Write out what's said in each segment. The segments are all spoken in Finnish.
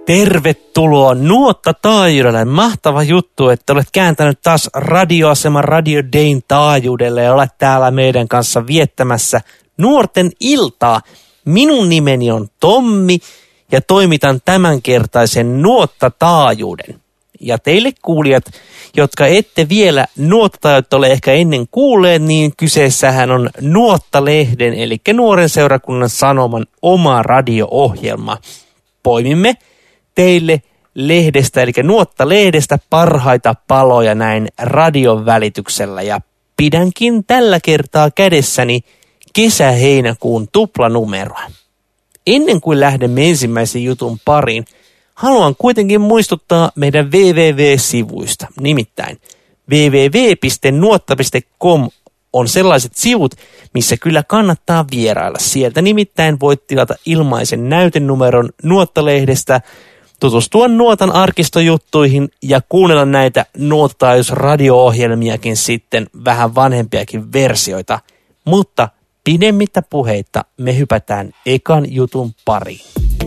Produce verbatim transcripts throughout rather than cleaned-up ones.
Tervetuloa Nuotta taajuudelle. Mahtava juttu, että olet kääntänyt taas radioaseman Radio Dayn taajuudelle ja olet täällä meidän kanssa viettämässä nuorten iltaa. Minun nimeni on Tommi ja toimitan tämänkertaisen Nuotta taajuuden. Ja teille kuulijat, jotka ette vielä Nuotta-taajuutta ole ehkä ennen kuulleet, niin kyseessähän on Nuotta-lehden, eli Nuoren seurakunnan Sanoman oma radio-ohjelma. Poimimme teille lehdestä, eli Nuotta-lehdestä parhaita paloja näin radion välityksellä. Ja pidänkin tällä kertaa kädessäni kesä-heinäkuun tuplanumeroa. Ennen kuin lähdemme ensimmäisen jutun pariin, haluan kuitenkin muistuttaa meidän double-u double-u double-u-sivuista. Nimittäin double-u double-u double-u piste nuotta piste com on sellaiset sivut, missä kyllä kannattaa vierailla. Sieltä nimittäin voit tilata ilmaisen näytenumeron Nuotta-lehdestä, tutustua Nuotan arkistojuttuihin ja kuunnella näitä Nuotta-radio-ohjelmiakin sitten, vähän vanhempiakin versioita. Mutta pidemmittä puheitta me hypätään ekan jutun pariin.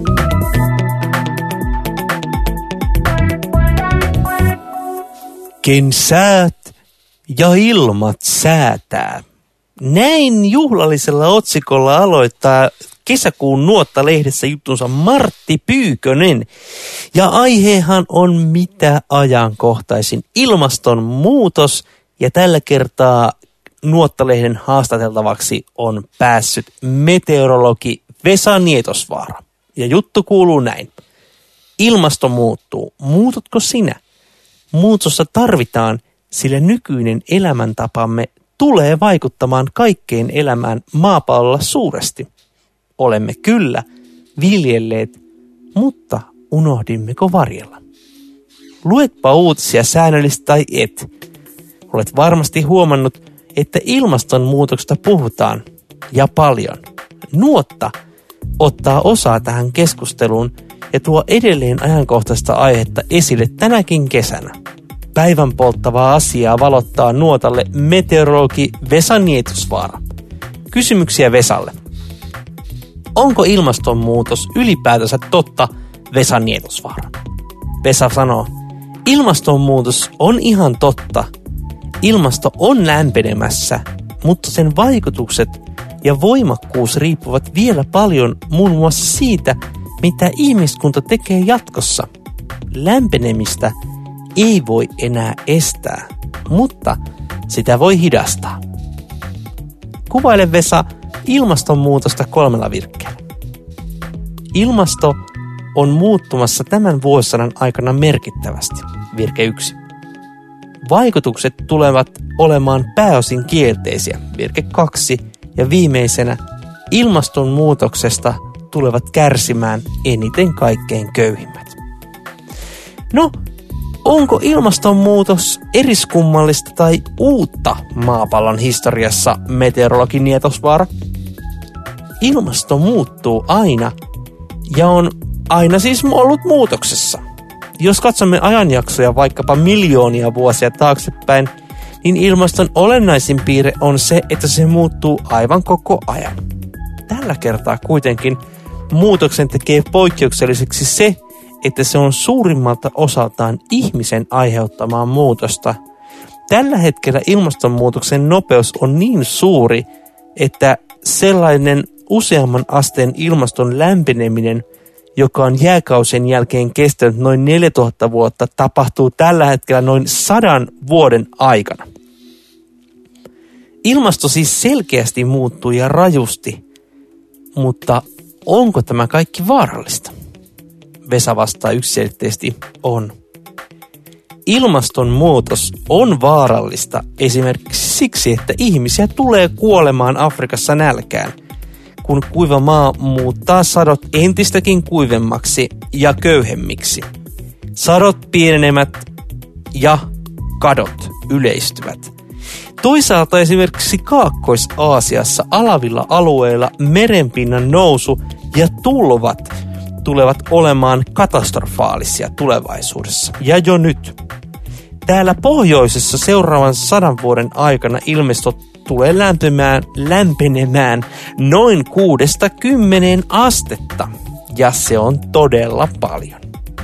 Ken säät ja ilmat säätää. Näin juhlallisella otsikolla aloittaa kesäkuun Nuotta-lehdessä juttunsa Martti Pyykönen. Ja aihehan on mitä ajankohtaisin ilmastonmuutos. Ja tällä kertaa Nuotta-lehden haastateltavaksi on päässyt meteorologi Vesa Nietosvaara. Ja juttu kuuluu näin. Ilmasto muuttuu. Muututko sinä? Muutosta tarvitaan, sillä nykyinen elämäntapamme tulee vaikuttamaan kaikkeen elämään maapallolla suuresti. Olemme kyllä viljelleet, mutta unohdimmeko varjella? Luetpa uutisia säännöllisesti tai et. Olet varmasti huomannut, että ilmastonmuutoksesta puhutaan ja paljon. Nuotta ottaa osaa tähän keskusteluun ja tuo edelleen ajankohtaista aihetta esille tänäkin kesänä. Päivän polttavaa asiaa valottaa Nuotalle meteorologi Vesa Nietosvaara. Kysymyksiä Vesalle. Onko ilmastonmuutos ylipäätänsä totta, Vesa Nietosvaara? Vesa sanoo, ilmastonmuutos on ihan totta. Ilmasto on lämpenemässä, mutta sen vaikutukset ja voimakkuus riippuvat vielä paljon muun muassa siitä, mitä ihmiskunta tekee jatkossa. Lämpenemistä ei voi enää estää, mutta sitä voi hidastaa. Kuvaile Vesa ilmastonmuutosta kolmella virkkeellä. Ilmasto on muuttumassa tämän vuosisadan aikana merkittävästi. Virke yksi. Vaikutukset tulevat olemaan pääosin kielteisiä. Virke kaksi. Ja viimeisenä ilmastonmuutoksesta tulevat kärsimään eniten kaikkein köyhimmät. No, onko ilmastonmuutos eriskummallista tai uutta maapallon historiassa, meteorologi Nietosvaara? Ilmasto muuttuu aina ja on aina siis ollut muutoksessa. Jos katsomme ajanjaksoja vaikkapa miljoonia vuosia taaksepäin, niin ilmaston olennaisin piirre on se, että se muuttuu aivan koko ajan. Tällä kertaa kuitenkin muutoksen tekee poikkeukselliseksi se, että se on suurimmalta osaltaan ihmisen aiheuttamaa muutosta. Tällä hetkellä ilmastonmuutoksen nopeus on niin suuri, että sellainen useamman asteen ilmaston lämpeneminen, joka on jääkausien jälkeen kestänyt noin neljätuhatta vuotta, tapahtuu tällä hetkellä noin sadan vuoden aikana. Ilmasto siis selkeästi muuttuu ja rajusti, mutta onko tämä kaikki vaarallista? Vesa vastaa yksiselitteisesti on. Ilmastonmuutos on vaarallista esimerkiksi siksi, että ihmisiä tulee kuolemaan Afrikassa nälkään, kun kuiva maa muuttaa sadot entistäkin kuivemmaksi ja köyhemmiksi. Sadot pienenevät ja kadot yleistyvät. Toisaalta esimerkiksi Kaakkois-Aasiassa alavilla alueilla merenpinnan nousu ja tulvat tulevat olemaan katastrofaalisia tulevaisuudessa. Ja jo nyt. Täällä pohjoisessa seuraavan sadan vuoden aikana ilmasto tulee lämpimään, lämpenemään noin kuudesta kymmeneen astetta. Ja se on todella paljon.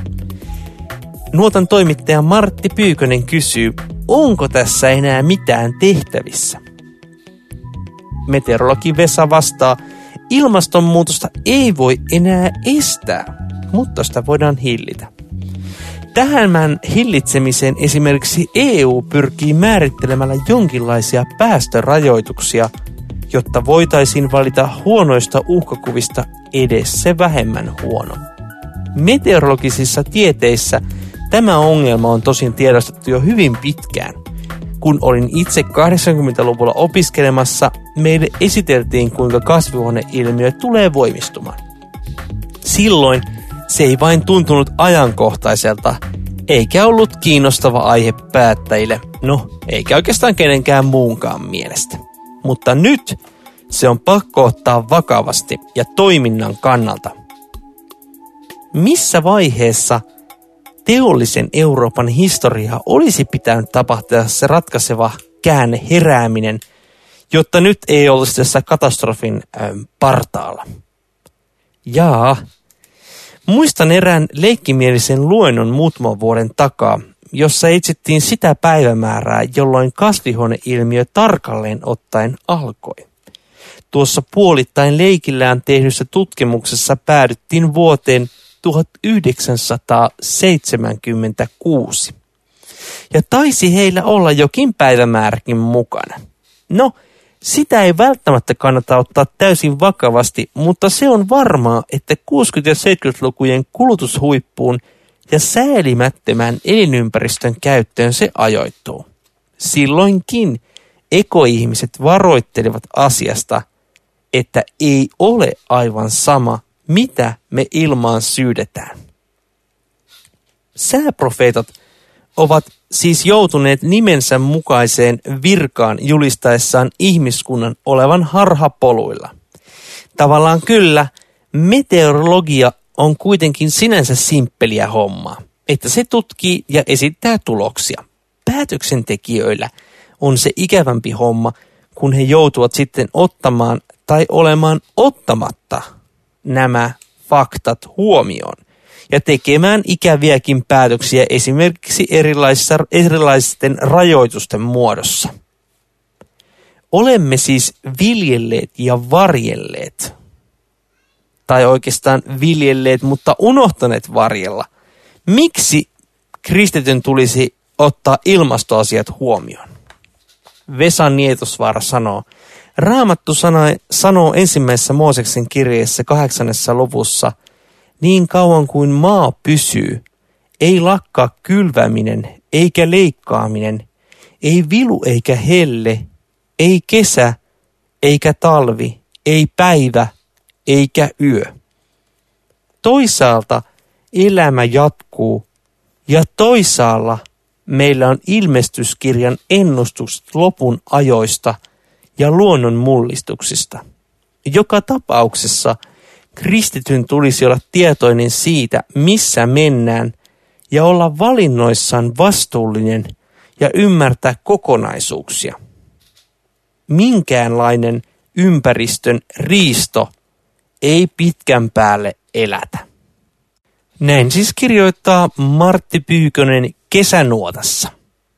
Nuotan toimittaja Martti Pyykönen kysyy, onko tässä enää mitään tehtävissä? Meteorologi Vesa vastaa, ilmastonmuutosta ei voi enää estää, mutta sitä voidaan hillitä. Tähän hillitsemiseen esimerkiksi E U pyrkii määrittelemällä jonkinlaisia päästörajoituksia, jotta voitaisiin valita huonoista uhkakuvista edes se vähemmän huono. Meteorologisissa tieteissä tämä ongelma on tosin tiedostettu jo hyvin pitkään. Kun olin itse kahdeksankymmentäluvulla opiskelemassa, meille esiteltiin, kuinka kasvihuoneilmiö tulee voimistumaan. Silloin se ei vain tuntunut ajankohtaiselta, eikä ollut kiinnostava aihe päättäjille, no eikä oikeastaan kenenkään muunkaan mielestä. Mutta nyt se on pakko ottaa vakavasti ja toiminnan kannalta. Missä vaiheessa teollisen Euroopan historiaa olisi pitänyt tapahtua se ratkaiseva käänne herääminen, jotta nyt ei olisi tässä katastrofin ähm, partaalla? Jaa, muistan erään leikkimielisen luennon muutaman vuoden takaa, jossa etsittiin sitä päivämäärää, jolloin kasvihuoneilmiö tarkalleen ottaen alkoi. Tuossa puolittain leikillään tehdyssä tutkimuksessa päädyttiin vuoteen tuhatyhdeksänsataaseitsemänkymmentäkuusi. Ja taisi heillä olla jokin päivämääräkin mukana. No, sitä ei välttämättä kannata ottaa täysin vakavasti, mutta se on varmaa, että kuusikymmentä- ja seitsemänkymmentälukujen kulutushuippuun ja säälimättömän elinympäristön käyttöön se ajoittuu. Silloinkin ekoihmiset varoittelivat asiasta, että ei ole aivan sama, mitä me ilmaan syydetään. Sääprofeetat ovat siis joutuneet nimensä mukaiseen virkaan julistaessaan ihmiskunnan olevan harhapoluilla. Tavallaan kyllä, meteorologia on kuitenkin sinänsä simppeliä hommaa, että se tutkii ja esittää tuloksia. Päätöksentekijöillä on se ikävämpi homma, kun he joutuvat sitten ottamaan tai olemaan ottamatta nämä faktat huomioon ja tekemään ikäviäkin päätöksiä esimerkiksi erilaisissa, erilaisten rajoitusten muodossa. Olemme siis viljelleet ja varjelleet, tai oikeastaan viljelleet, mutta unohtaneet varjella. Miksi kristityn tulisi ottaa ilmastoasiat huomioon? Vesa Nietosvaara sanoo, Raamattu sanoo, sanoo ensimmäisessä Mooseksen kirjeessä kahdeksannessa luvussa, niin kauan kuin maa pysyy, ei lakkaa kylväminen eikä leikkaaminen, ei vilu eikä helle, ei kesä eikä talvi, ei päivä eikä yö. Toisaalta elämä jatkuu ja toisaalla meillä on ilmestyskirjan ennustukset lopun ajoista ja luonnon mullistuksista. Joka tapauksessa kristityn tulisi olla tietoinen siitä, missä mennään ja olla valinnoissaan vastuullinen ja ymmärtää kokonaisuuksia. Minkäänlainen ympäristön riisto ei pitkän päälle elätä. Näin siis kirjoittaa Martti Pyykönen Kesänuotassa.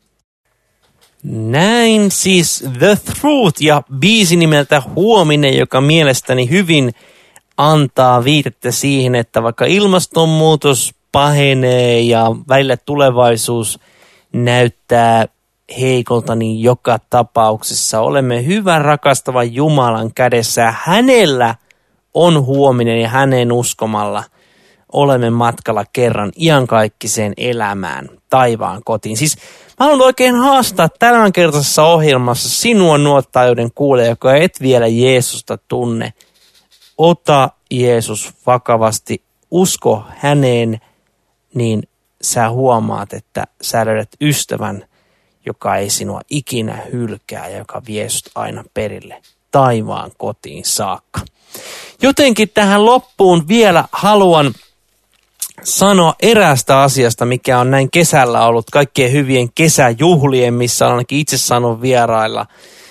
Näin siis The Truth ja biisi nimeltä Huominen, joka mielestäni hyvin antaa viitettä siihen, että vaikka ilmastonmuutos pahenee ja välillä tulevaisuus näyttää heikolta, niin joka tapauksessa olemme hyvän rakastavan Jumalan kädessä ja hänellä on huominen ja hänen uskomalla olemme matkalla kerran iankaikkiseen elämään taivaan kotiin. Siis mä haluan oikein haastaa tämänkertaisessa ohjelmassa sinua nuottaajuuden kuulee, joka et vielä Jeesusta tunne. Ota Jeesus vakavasti, usko häneen, niin sä huomaat, että sä löydät ystävän, joka ei sinua ikinä hylkää ja joka vie sut aina perille taivaan kotiin saakka. Jotenkin tähän loppuun vielä haluan sanoa eräästä asiasta, mikä on näin kesällä ollut kaikkien hyvien kesäjuhlien, missä on ainakin itse saanut vierailla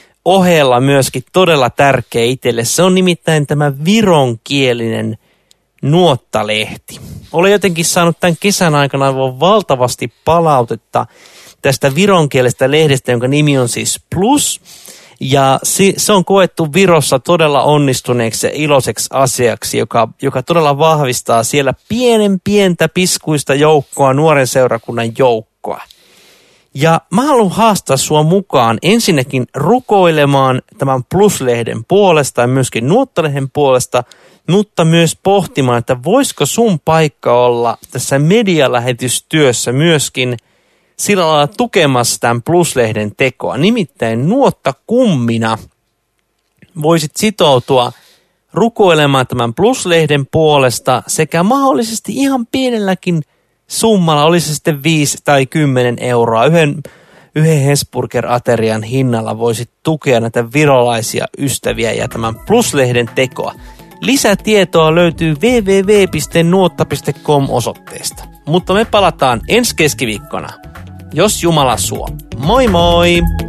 ohella myöskin todella tärkeä itselle. Se on nimittäin tämä vironkielinen Nuottalehti. Olen jotenkin saanut tämän kesän aikana valtavasti palautetta tästä vironkielestä lehdestä, jonka nimi on siis Plus. Ja se on koettu Virossa todella onnistuneeksi ja iloiseksi asiaksi, joka, joka todella vahvistaa siellä pienen pientä piskuista joukkoa, nuoren seurakunnan joukkoa. Ja mä haluan haastaa sua mukaan ensinnäkin rukoilemaan tämän Plus-lehden puolesta ja myöskin Nuottalehden puolesta, mutta myös pohtimaan, että voisiko sun paikka olla tässä medialähetystyössä myöskin sillä lailla tukemassa tämän Plus-lehden tekoa. Nimittäin nuottakummina voisit sitoutua rukoilemaan tämän Plus-lehden puolesta sekä mahdollisesti ihan pienelläkin summalla, olisi se sitten viisi tai kymmenen euroa, yhden, yhden Hesburger-aterian hinnalla voisit tukea näitä virolaisia ystäviä ja tämän Plus-lehden tekoa. Lisätietoa löytyy double-u double-u double-u piste nuotta piste com osoitteesta. Mutta me palataan ensi keskiviikkona, jos Jumala suo. Moi moi!